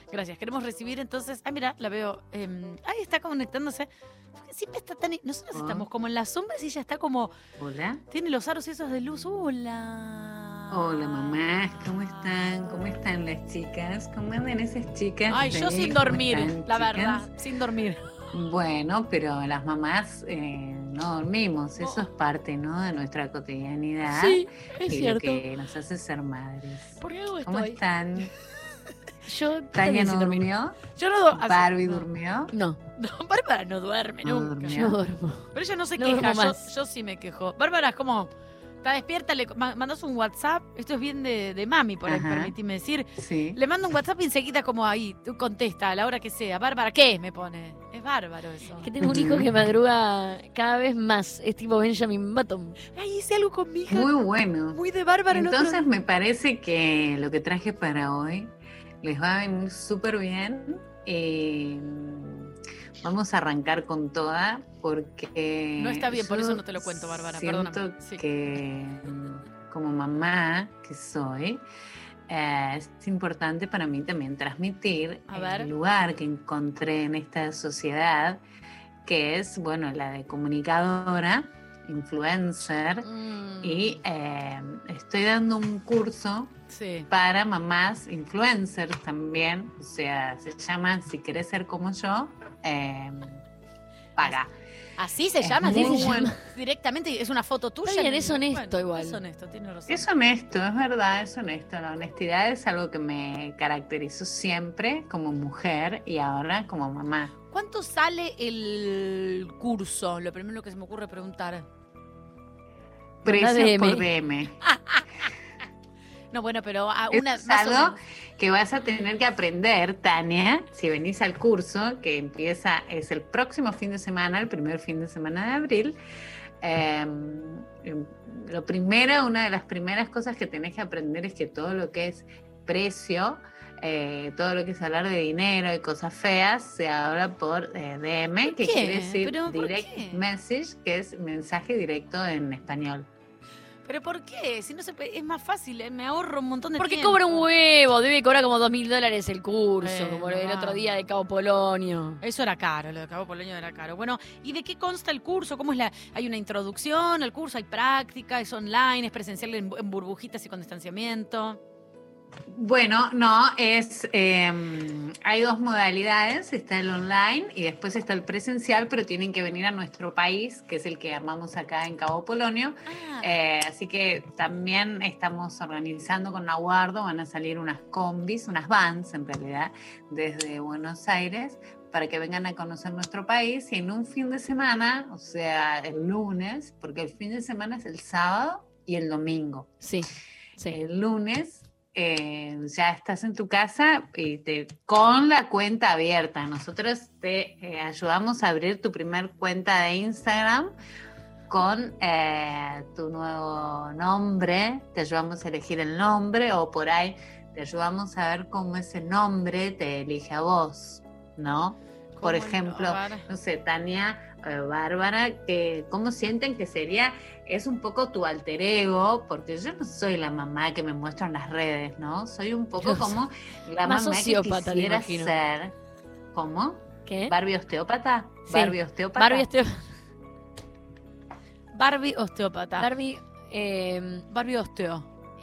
Gracias. Queremos recibir entonces... Ay, mira, la veo. Ahí está conectándose. Siempre está tan... Nosotros estamos como en las sombras y ella está como... Hola. Tiene los aros esos de luz. Hola. Hola, mamás. ¿Cómo están? ¿Cómo están las chicas? ¿Cómo andan esas chicas? Ay, yo sin dormir, la verdad. Sin dormir. Bueno, pero las mamás no dormimos. Eso es parte, ¿no? De nuestra cotidianidad. Sí, es y cierto. Lo que nos hace ser madres. ¿Por qué algo ¿Cómo estoy? están? Yo ¿Tania no sin dormir. durmió? Yo no ¿Barbie durmió? No, Bárbara no duerme No nunca. durmió. yo duermo. Pero ella no se No queja, duermo más. yo sí me quejo. Bárbara es como, está despierta, le mandas un WhatsApp, esto es bien de mami, por ahí, Ajá. permitime decir. Sí. Le mando un WhatsApp y enseguida como ahí, tú contesta a la hora que sea. Bárbara, ¿qué? Me pone. Es bárbaro eso. Que tengo un hijo que madruga cada vez más. Es tipo Benjamin Button. Ay, hice algo con mi hija. Muy bueno. Muy de Bárbara. el otro Entonces día. me parece que lo que traje para hoy les va a venir súper bien. Vamos a arrancar con toda porque... No está bien, por yo eso no te lo cuento, Bárbara, siento perdóname. Sí. que como mamá que soy, es importante para mí también transmitir A ver. el lugar que encontré en esta sociedad, que es, bueno, la de comunicadora, influencer, y estoy dando un curso Sí. para mamás influencers también, o sea, se llama Si querés ser como yo, paga. Así se Es llama, muy así se bueno. llama. Directamente es una foto tuya. Está bien, es honesto igual. Es honesto, tiene razón. Es honesto, es verdad, es honesto. La honestidad es algo que me caracterizó siempre como mujer y ahora como mamá. ¿Cuánto sale el curso? Lo primero que se me ocurre preguntar. Precio DM. por DM. No, bueno, pero a Eso una es más o algo menos. que vas a tener que aprender, Tania, si venís al curso, que empieza, es el próximo fin de semana, el primer fin de semana de abril. Lo primero, una de las primeras cosas que tenés que aprender es que todo lo que es precio, todo lo que es hablar de dinero y cosas feas, se habla por DM, que qué? quiere decir ¿Pero por direct qué? message, que es mensaje directo en español. ¿Pero por qué? Si no se puede, es más fácil, me ahorro un montón de Porque tiempo. cobra un huevo, debe cobrar como $2.000 el curso, como el no. otro día de Cabo Polonio. Eso era caro, lo de Cabo Polonio era caro. Bueno, ¿y de qué consta el curso? ¿Cómo es hay una introducción al curso? ¿Hay práctica? ¿Es online? ¿Es presencial en burbujitas y con distanciamiento? Bueno, no, hay dos modalidades, está el online y después está el presencial, pero tienen que venir a nuestro país, que es el que armamos acá en Cabo Polonio. Así que también estamos organizando con Naguardo, van a salir unas combis, unas vans en realidad, desde Buenos Aires, para que vengan a conocer nuestro país y en un fin de semana, o sea, el lunes, porque el fin de semana es el sábado y el domingo. Sí. El lunes ya estás en tu casa y con la cuenta abierta. Nosotros te ayudamos a abrir tu primer cuenta de Instagram con tu nuevo nombre. Te ayudamos a elegir el nombre o por ahí te ayudamos a ver cómo ese nombre te elige a vos, ¿no? Por ejemplo, no sé, Tania, Bárbara, ¿cómo sienten que sería? Es un poco tu alter ego, porque yo no soy la mamá que me muestra en las redes, ¿no? Soy un poco como la más mamá que sociópata, te quisiera imagino. ser. ¿Cómo? ¿Qué? ¿Barbie osteópata? Sí. ¿Barbie osteópata? Barbie osteópata. Barbie, Barbie osteo.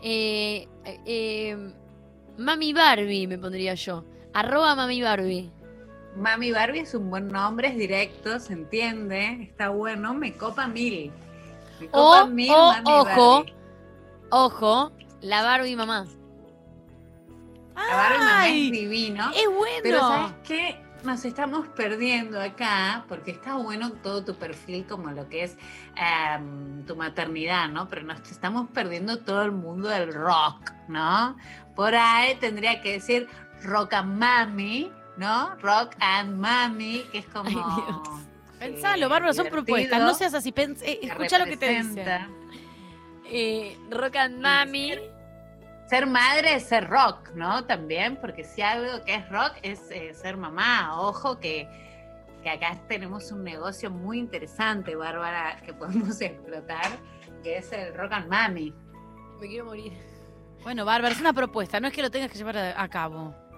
Mami Barbie me pondría yo. @Mami Barbie. Mami Barbie es un buen nombre, es directo, se entiende, está bueno, me copa mil. Me copa mil, Mami Barbie. Ojo, la Barbie mamá. La Barbie mamá ¡Ay! es divino. ¡Es bueno! Pero ¿sabes qué? Nos estamos perdiendo acá, porque está bueno todo tu perfil como lo que es tu maternidad, ¿no? Pero nos estamos perdiendo todo el mundo del rock, ¿no? Por ahí tendría que decir Rock and Mami, ¿no? Rock and Mami, que es como... Ay, Dios. Pensalo, Bárbara, son divertido, propuestas. No seas así. Escucha lo que te representa. dice. Rock and Mami. Ser madre es ser rock, ¿no? También, porque si algo que es rock es ser mamá. Ojo que acá tenemos un negocio muy interesante, Bárbara, que podemos explotar, que es el Rock and Mami. Me quiero morir. Bueno, Bárbara, es una propuesta. No es que lo tengas que llevar a cabo.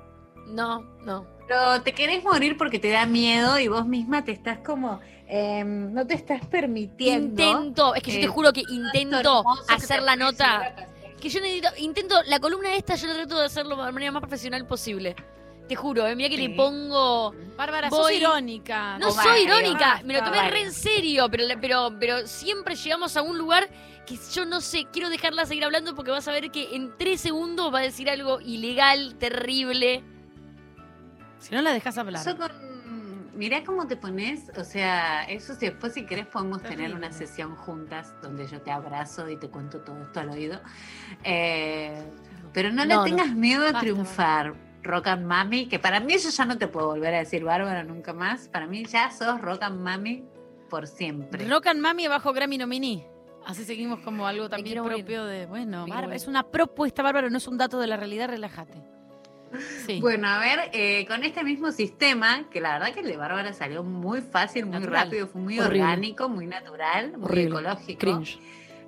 No. Pero te querés morir porque te da miedo y vos misma te estás como, no te estás permitiendo. Intento, es que yo te juro que esto intento hermoso que hacer te la puede nota. llegar a pasar. Que yo intento, la columna esta yo la trato de hacerlo de la manera más profesional posible. Te juro, mira que Sí. le pongo... Bárbara, sos Voy- irónica. No Cobarde, soy irónica, me lo tomé cobarde. re en serio, pero siempre llegamos a un lugar que yo no sé, quiero dejarla seguir hablando porque vas a ver que en 3 segundos va a decir algo ilegal, terrible. Si no la dejas hablar. Eso mirá cómo te pones, o sea, eso si después si querés podemos tener Terrible. una sesión juntas donde yo te abrazo y te cuento todo esto al oído. Pero no le No, tengas miedo a Basta, triunfar, Rock and Mami, que para mí yo ya no te puedo volver a decir Bárbara nunca más. Para mí ya sos Rock and Mami por siempre. Rock and Mami bajo Grammy Nomini. Así seguimos como algo también quiero morir. propio de... Bueno, Me quiero Bárbara, morir. es una propuesta, Bárbara, no es un dato de la realidad, relájate. Sí. Bueno, a ver, con este mismo sistema, que la verdad que el de Bárbara salió muy fácil, muy Natural. rápido, fue muy Horrible. orgánico, muy natural, muy Horrible. ecológico. Cringe.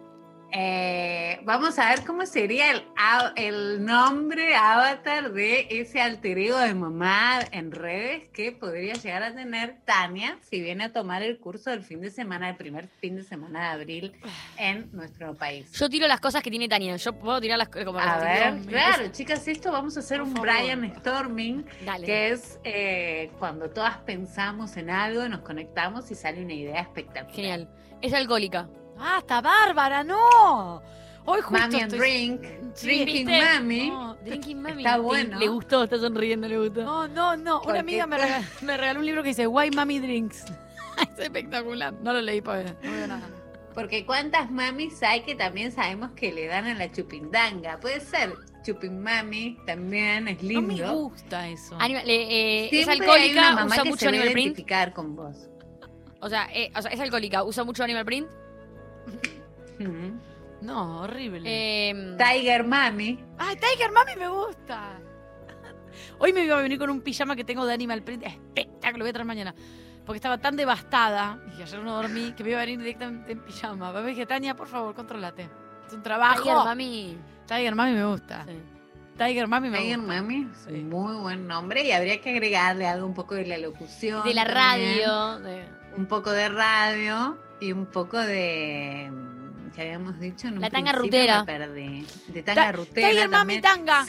Vamos a ver cómo sería el nombre avatar de ese alter ego de mamá en redes que podría llegar a tener Tania si viene a tomar el curso del fin de semana, el primer fin de semana de abril en nuestro país. Yo tiro las cosas que tiene Tania. Yo puedo tirar las como A las ver, tiro. claro, chicas, esto vamos a hacer Por un favor. brainstorming, Dale. que es cuando todas pensamos en algo, nos conectamos y sale una idea espectacular. Genial. Es alcohólica. ¡Basta, Bárbara, no! Hoy justo Mami and estoy... Drink, Sí, Drinking ¿viste? Mami. No, Drinking Mami. Está bueno. Le gustó, está sonriendo, le gustó. no. ¿Por Una amiga qué? me regaló un libro que dice Why Mami Drinks. Es espectacular. No lo leí, pues. No veo nada. Porque cuántas mamis hay que también sabemos que le dan a la chupindanga. Puede ser chupinmami, también es No lindo. me gusta eso. Es Siempre hay alcohólica, una mamá usa que mucho se va a Animal Print. identificar con vos. O sea, es alcohólica, usa mucho Animal Print. Ujú. No, horrible. Tiger Mami. Ay, Tiger Mami me gusta. Hoy me iba a venir con un pijama que tengo de Animal Print. Espectáculo, lo voy a traer mañana. Porque estaba tan devastada y ayer no dormí que me iba a venir directamente en pijama. Me dije, Tania, por favor, controlate. Es un trabajo. Tiger Mami. Tiger Mami me gusta. Sí. Tiger Mami me Tiger gusta. Mami, Sí. muy buen nombre. Y habría que agregarle algo un poco de la locución. De la también. radio. Un poco de radio y un poco de. ¿Qué habíamos dicho? En un La tanga principio rutera. me perdí. De tanga rutera. Tiger Mami también. tanga.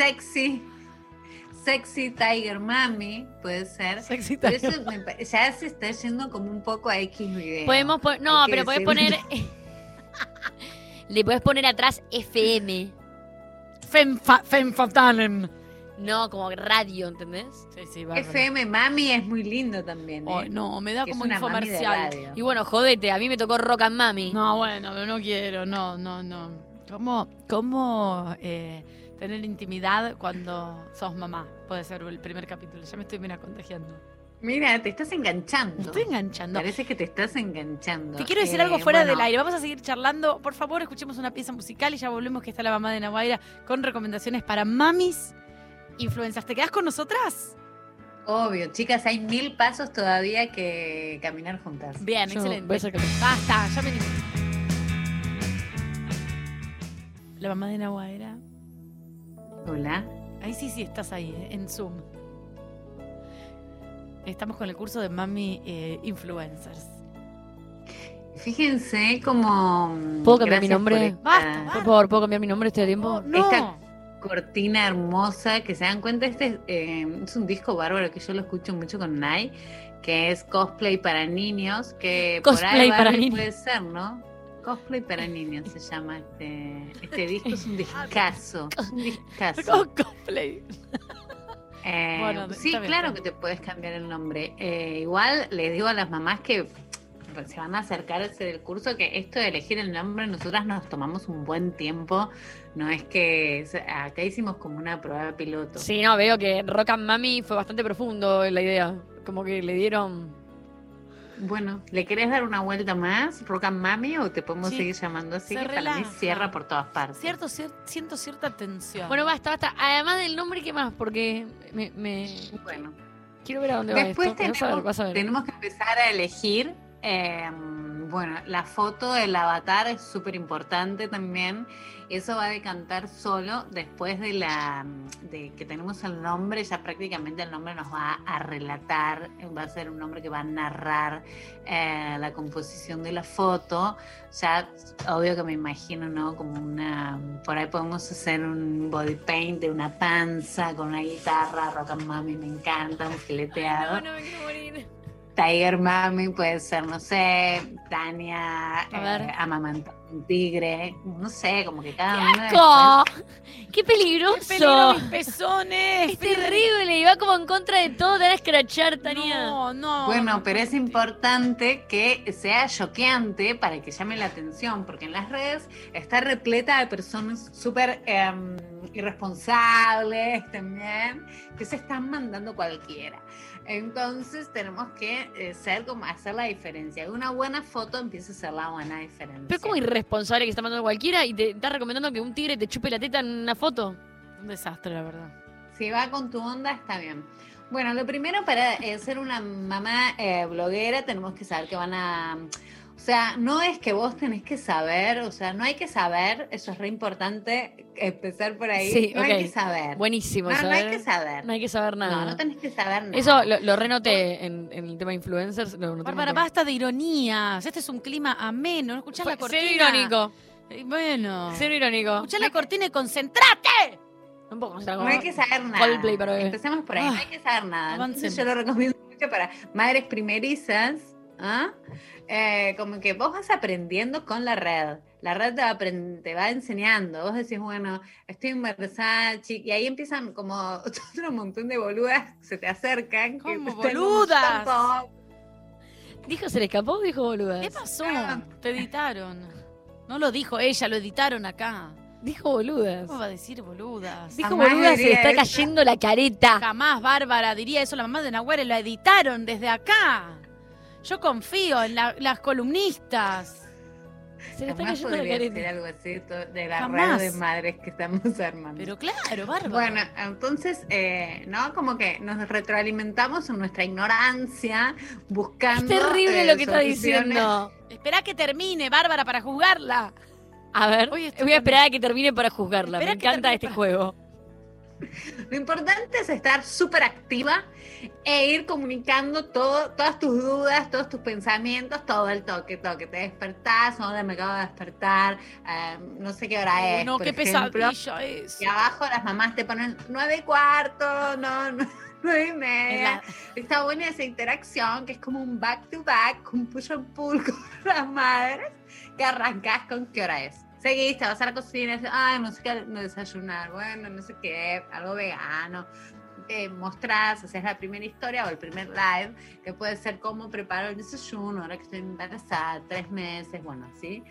Sexy Tiger Mami, puede ser. Sexy Pero Tiger. eso ya se está yendo como un poco a X video. Podemos no, Hay que pero podés decirlo. poner. Le podés poner atrás FM. Femme fatale. No, como radio, ¿entendés? Sí, sí, bárbaro. FM Mami es muy lindo también. ¿eh? Ay, no, me da Que es como una mami de infomercial. radio. Y bueno, jodete, a mí me tocó Rock and Mami. No, bueno, pero no quiero, no. ¿Cómo tener intimidad cuando sos mamá? Puede ser el primer capítulo. Ya me estoy contagiando. Mira, te estás Me enganchando. estoy enganchando. Parece que te estás enganchando. Te quiero decir algo fuera bueno, del aire. Vamos a seguir charlando. Por favor, escuchemos una pieza musical y ya volvemos, que está la mamá de Nahuaira con recomendaciones para mamis influencers. ¿Te quedás con nosotras? Obvio, chicas, hay 1000 pasos todavía que caminar juntas. Bien, Yo excelente. voy a sacar- Basta, ya venimos. La mamá de Nahuaira. Hola. Ahí sí, estás ahí, en Zoom. Estamos con el curso de Mami Influencers. Fíjense como. ¿Puedo cambiar mi gracias nombre? por Basta, Por favor, ¿puedo cambiar mi nombre este tiempo? No. Esta cortina hermosa, que se dan cuenta, este es un disco bárbaro que yo lo escucho mucho con Nai, que es cosplay para niños, que por Cosplay ahí para Barbie niños. puede ser, ¿no? Cosplay para niños se llama este disco, es un discazo. Un discazo. Cosplay. Bueno, Sí, está bien, claro está que te puedes cambiar el nombre. Igual les digo a las mamás que se van a acercar a hacer el curso que esto de elegir el nombre, nosotras nos tomamos un buen tiempo. No es que acá hicimos como una prueba piloto. Sí, no, veo que Rock and Mami fue bastante profundo la idea. Como que le dieron. Bueno, ¿le querés dar una vuelta más, Rock and Mami, o te podemos Sí, seguir llamando así? se Que para mí relaja. cierra por todas partes. Siento cierta tensión. Bueno, basta. Además del nombre, ¿qué más? Porque me Bueno. quiero ver a dónde va Después esto. Vas a ver. tenemos que empezar a elegir Bueno, la foto del avatar es súper importante también. Eso va a decantar solo después de que tenemos el nombre. Ya prácticamente el nombre nos va a relatar, va a ser un nombre que va a narrar la composición de la foto. Ya, obvio que me imagino, ¿no? Como por ahí podemos hacer un body paint de una panza con una guitarra, rock and mami, me encanta, un fileteado. No me quiero morir. Tiger Mami puede ser, no sé, Tania amamantando un tigre, no sé, como que cada uno. ¡Asco! ¡Qué peligroso! ¡Qué peligro mis pezones! Es terrible, y va como en contra de todo, te van a escrachar, Tania. No. Bueno, pero es importante que sea choqueante para que llame la atención, porque en las redes está repleta de personas súper irresponsables también, que se están mandando cualquiera. Entonces tenemos que ser como hacer la diferencia. Una buena foto empieza a ser la buena diferencia. Pero como irresponsable que está mandando cualquiera y te está recomendando que un tigre te chupe la teta en una foto. Un desastre, la verdad. Si va con tu onda, está bien. Bueno, lo primero para ser una mamá bloguera tenemos que saber que van a... O sea, no es que vos tenés que saber, o sea, no hay que saber, eso es re importante, empezar por ahí. Sí, no okay. hay que saber. Buenísimo. No saber. hay que saber. No hay que saber nada. No tenés que saber nada. Eso lo renoté en el tema influencers. Bárbara, basta de ironías. Este es un clima ameno. ¿No escuchás la cortina? Cero irónico. Bueno. Cero irónico. Escuchá la cortina y concentrate. Un poco. No hay que saber nada. Coldplay para bebé. Empecemos por ahí. No hay que saber nada. Entonces Avancemos. yo lo recomiendo mucho para madres primerizas. Como que vos vas aprendiendo con la red. La red te va enseñando. Vos decís, bueno, estoy en Versace. Y ahí empiezan como otro montón de boludas que se te acercan. ¿Cómo que te están boludas? como, ¿Dijo se le escapó o dijo boludas? ¿Qué pasó? Te editaron. No lo dijo ella, lo editaron acá. Dijo boludas. ¿Cómo va a decir boludas? Dijo Jamás boludas, se le diría está eso. cayendo la careta. Jamás Bárbara diría eso. La mamá de Nahuel lo editaron desde acá. Yo confío en las columnistas. Se le está Jamás cayendo la podría decir careta. algo así de la Jamás. red de madres que estamos armando. Pero claro, Bárbara. Bueno, entonces, ¿no? Como que nos retroalimentamos en nuestra ignorancia, buscando. Es terrible lo que está soluciones. diciendo. Esperá que termine, Bárbara, para juzgarla. A ver, Hoy estoy voy a esperar a que termine para juzgarla. Espera Me que encanta termine este para- juego. Lo importante es estar súper activa e ir comunicando todas tus dudas, todos tus pensamientos, todo el toque. Te despertás, ahora me acabo de despertar, no sé qué hora es. No, por qué ejemplo. pesadilla es. Y abajo las mamás te ponen 9:15, no, 9:30. Está buena esa interacción, que es como un back to back, un push and pull con las madres, que arrancás con qué hora es. Seguís, te vas a la cocina y dices, ay, no sé qué no desayunar, bueno, no sé qué, algo vegano. Mostrás, haces la primera historia o el primer live, que puede ser cómo preparo el desayuno, ahora que estoy embarazada, 3 meses, bueno, ¿sí?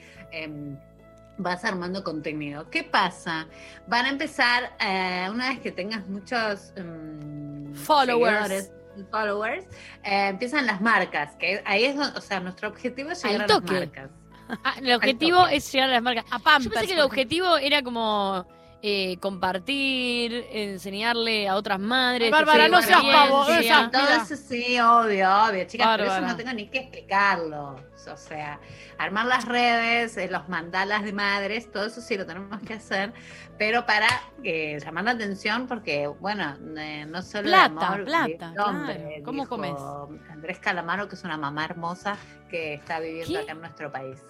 Vas armando contenido. ¿Qué pasa? Van a empezar, una vez que tengas muchos Followers. followers, empiezan las marcas, que ahí es donde, o sea, nuestro objetivo es llegar Al a las toque. marcas. El objetivo toque. es llegar a las marcas. A Yo Pampers. pensé que el objetivo era como compartir, enseñarle a otras madres. Bárbara, que no fue seas una pavo, experiencia. no seas- Todo Mira. eso sí, obvio, chicas, pero eso Bárbara. no tengo ni que explicarlo. O sea, armar las redes, los mandalas de madres, todo eso sí lo tenemos que hacer, pero para llamar la atención, porque, bueno, no solo Plata, el amor plata, vive el hombre, claro. ¿Cómo dijo comes? Andrés Calamaro, que es una mamá hermosa que está viviendo ¿Qué? acá en nuestro país.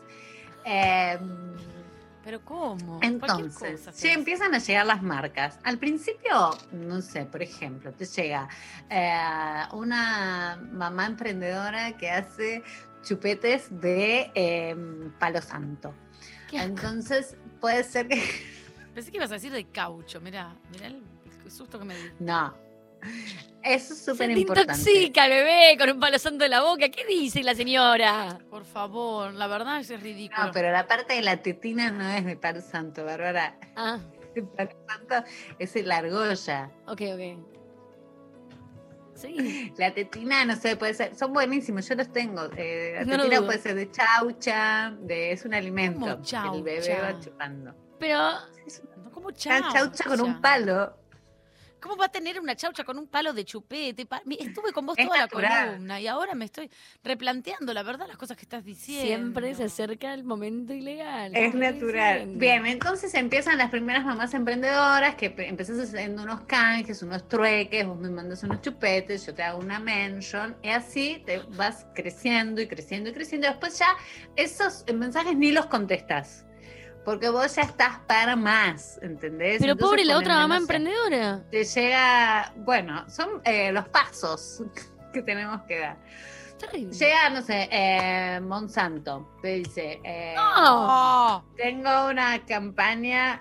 ¿Pero cómo? Entonces, Cualquier cosa sí, haces. empiezan a llegar las marcas. Al principio, no sé, por ejemplo, te llega una mamá emprendedora que hace chupetes de palo santo. Qué asco. Entonces, puede ser que... Pensé que ibas a decir de caucho. Mirá el susto que me di. No. Eso es Se súper te importante. intoxica el bebé con un palo santo en la boca. ¿Qué dice la señora? Por favor, la verdad es ridículo. No, pero la parte de la tetina no es de palo santo, Bárbara. Ah, El palo santo es el argolla. ok. Sí. La tetina, no sé, puede ser, son buenísimos, yo los tengo. La No lo tetina dudo. puede ser de chaucha, es un alimento ¿Cómo que el bebé chaucha? va chupando. Pero No como Chaucha con un chaucha. palo. ¿Cómo va a tener una chaucha con un palo de chupete? Estuve con vos Es toda natural. la columna y ahora me estoy replanteando, la verdad, las cosas que estás diciendo. Siempre se acerca el momento ilegal. Es ¿Qué estoy natural. diciendo? Bien, entonces empiezan las primeras mamás emprendedoras que empezás haciendo unos canjes, unos trueques, vos me mandas unos chupetes, yo te hago una mention, y así te vas creciendo y creciendo y creciendo. Después ya esos mensajes ni los contestas, porque vos ya estás para más, ¿entendés? Pero Entonces pobre la otra ponele, mamá no sé, emprendedora. te llega, bueno, son los pasos que tenemos que dar. Terrible. Llega, no sé, Monsanto, te dice, Oh, tengo una campaña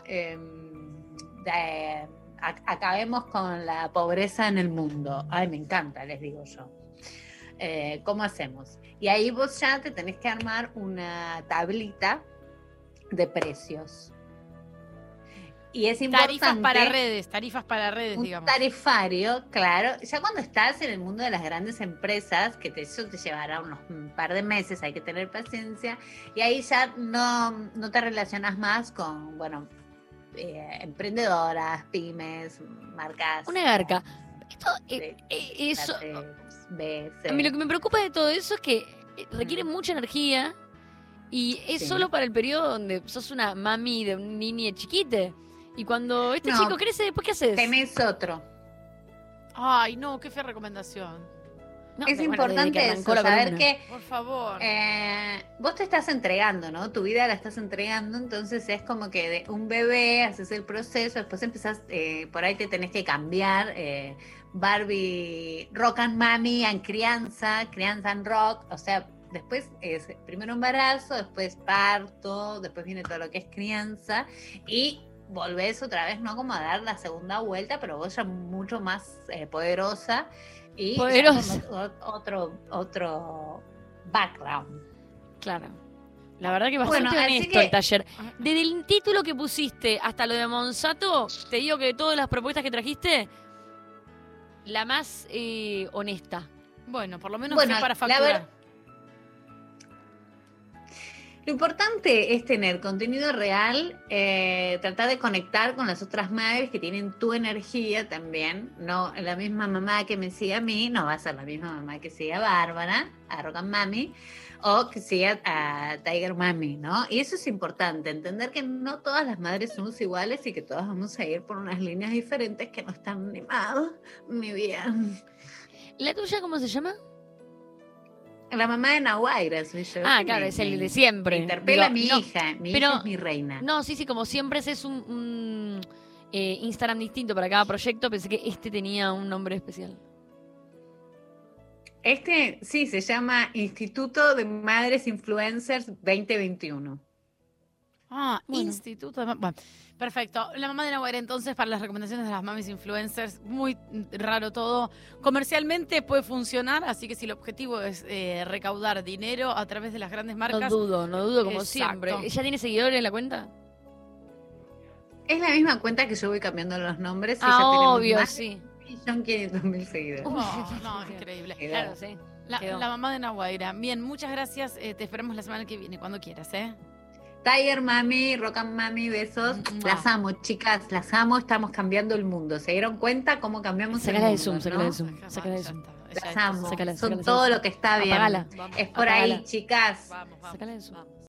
de acabemos con la pobreza en el mundo. Ay, me encanta, les digo yo. ¿Cómo hacemos? Y ahí vos ya te tenés que armar una tablita de precios. Y es importante. tarifas para redes, Un digamos. tarifario, claro. Ya cuando estás en el mundo de las grandes empresas, que eso te llevará un par de meses, hay que tener paciencia, y ahí ya no te relacionas más con, bueno, emprendedoras, pymes, marcas. Una garca. Esto, de eso, clase B, C. a mí lo que me preocupa de todo eso es que requiere mucha energía y es Sí. solo para el periodo donde sos una mami de un niño chiquite. Y cuando este No. chico crece, ¿después qué haces? Tenés otro. Ay, no, qué fea recomendación. No, Es bueno, importante desde que arrancó eso, la saber columna. que Por favor. vos te estás entregando, ¿no? Tu vida la estás entregando, entonces es como que de un bebé haces el proceso, después empezás, por ahí te tenés que cambiar, Barbie, rock and mami, and crianza and rock, o sea, después es primero embarazo, después parto, después viene todo lo que es crianza y volvés otra vez, ¿no? Como a dar la segunda vuelta, pero vos ya mucho más poderosa y ya Poderosa. con otro background. Claro. La verdad que Bueno, bastante así honesto que- el taller. Desde el título que pusiste hasta lo de Monsanto, te digo que de todas las propuestas que trajiste, la más honesta. Bueno, por lo menos Bueno, fue para la facturar. Lo importante es tener contenido real, tratar de conectar con las otras madres que tienen tu energía también. No, la misma mamá que me sigue a mí no va a ser la misma mamá que sigue a Bárbara, a Rock and Mami, o que siga a Tiger Mami, ¿no? Y eso es importante, entender que no todas las madres somos iguales y que todas vamos a ir por unas líneas diferentes que no están animadas, mi vida. ¿La tuya cómo se llama? La mamá de Nahuaira soy yo. Ah, claro, es el de siempre. Me interpela Digo, mi no, hija, mi pero- hija es mi reina. No, sí, como siempre ese es un Instagram distinto para cada proyecto, pensé que este tenía un nombre especial. Este, sí, se llama Instituto de Madres Influencers 2021. Ah, Bueno. Instituto de... Bueno, perfecto. La mamá de Nahuara, entonces, para las recomendaciones de las mamis influencers, muy raro todo. Comercialmente puede funcionar, así que si el objetivo es recaudar dinero a través de las grandes marcas... No dudo como Exacto. siempre. ¿Ella tiene seguidores en la cuenta? Es la misma cuenta que yo voy cambiando los nombres y Ah, ya tenemos obvio, más sí. de 1.500.000 seguidores. No, increíble. Claro, sí. La, Quedó. la mamá de Nahuaira. Bien, muchas gracias. Te esperamos la semana que viene, cuando quieras, ¿eh? Tiger Mami, Rock and Mami, besos. Mua. Las amo, chicas, las amo. Estamos cambiando el mundo. ¿Se dieron cuenta cómo cambiamos Sacala de el mundo? Zoom, sacala ¿no? de Zoom. Sácala de Zoom. Las amo. Sácala, Son sácala, todo sácala. lo que está bien. Apagala. Es por ahí, Apagala. chicas. Vamos, vamos, Sácala de Zoom. vamos.